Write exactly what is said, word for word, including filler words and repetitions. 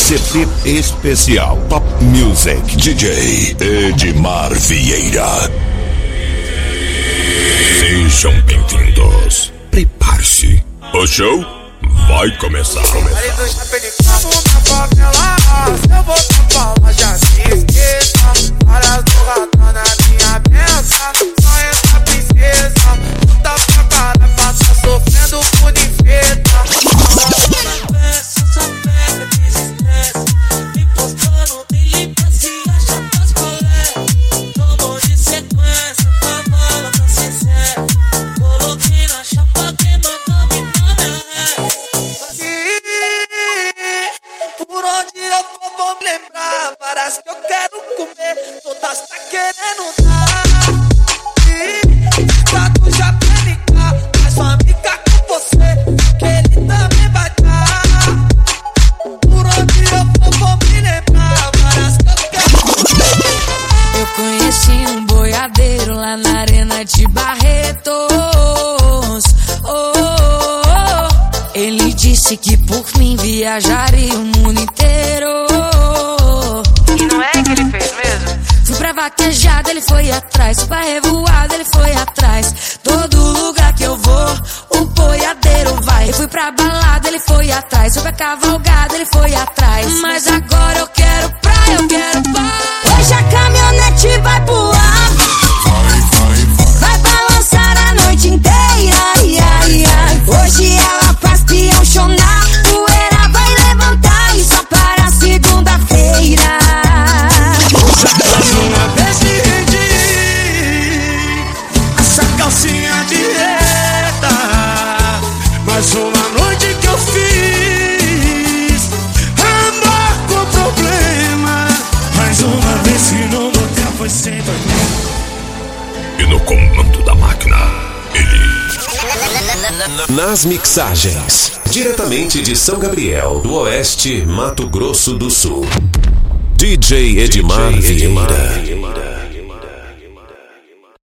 C P especial Top Music D J Edmar Vieira. Sejam bem-vindos. Prepare-se. O show vai começar. começar. Eu vou pra palma, já se esqueça. Para do ratão na minha pensa. Só essa princesa. Puta pra cara, passa sofrendo por infeta. Só pega, desestressa. Me postando, tem limpança e acha pras colé. Tomou de sequência, tá mala, tá sincera. Coloquei na chapa, queimando me na minha ré. Por onde eu for, vou me lembrar. Várias que eu quero comer, todas tá querendo dar. Tá tu já quer ligar, mas sua amiga com você, que ele também vai dar. Por onde eu for, vou me lembrar. Várias que eu quero comer. Eu conheci um boiadeiro lá na arena de Barretos. Oh, oh, oh. Ele disse que por mim viajaria o mundo inteiro. E não é que ele fez mesmo? Fui pra vaquejada, ele foi atrás. Fui pra revoada, ele foi atrás. Todo lugar que eu vou, o boiadeiro vai. Eu fui pra balada, ele foi atrás. Fui pra cavalgada, ele foi atrás. Mas agora eu quero praia, eu quero paz. Hoje a caminhonete vai voar. Vai balançar a noite inteira. Ai, ai, ai. Hoje ela faz peão show na poeira. Vai levantar e só para segunda-feira. Mais uma vez me rendi. Essa calcinha de reta. Mais uma noite que eu fiz. Amor com problema. Mais uma vez se no motel foi sem dormir. E no comando da máquina, ele. Nas mixagens, diretamente de São Gabriel, do Oeste, Mato Grosso do Sul, D J Edmar Vieira.